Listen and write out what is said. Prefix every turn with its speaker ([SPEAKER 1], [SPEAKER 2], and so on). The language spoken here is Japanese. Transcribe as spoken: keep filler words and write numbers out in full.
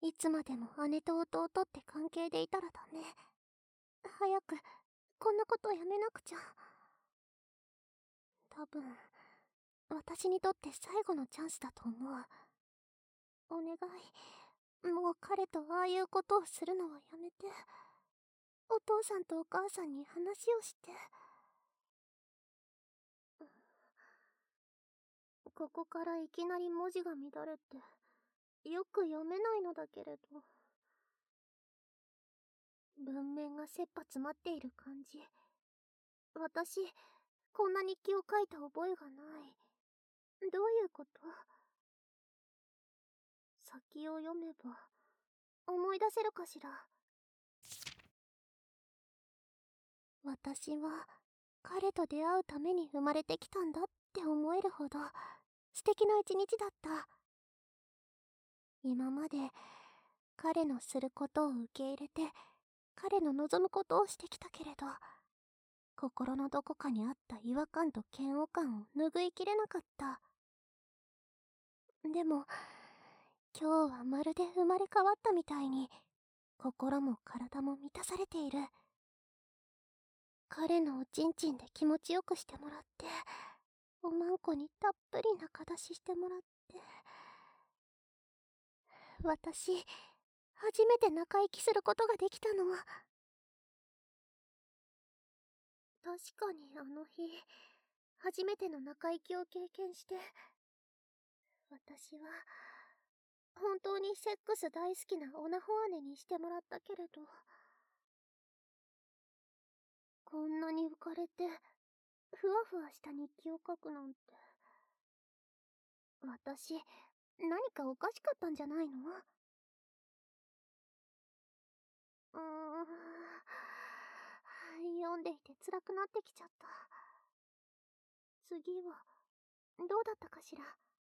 [SPEAKER 1] いつまでも姉と弟って関係でいたらダメ。早くこんなことやめなくちゃ。多分私にとって最後のチャンスだと思う。お願い、もう彼とああいうことをするのはやめて。お父さんとお母さんに話をして。ここからいきなり文字が乱れてよく読めないのだけれど、文面が切羽詰まっている感じ。私こんな日記を書いた覚えがない。どういうこと？先を読めば思い出せるかしら。私は彼と出会うために生まれてきたんだって思えるほど素敵な一日だった。今まで彼のすることを受け入れて、彼の望むことをしてきたけれど、心のどこかにあった違和感と嫌悪感を拭いきれなかった。でも今日はまるで生まれ変わったみたいに心も体も満たされている。彼のおちんちんで気持ちよくしてもらって、おまんこにたっぷり中出ししてもらって、私初めて中息することができたの。確かにあの日初めての中息を経験して、私は本当にセックス大好きなオナホ姉にしてもらったけれど、こんなに浮かれてふわふわした日記を書くなんて、私何かおかしかったんじゃないの？うーん、読んでいて辛くなってきちゃった。次はどうだったかしら。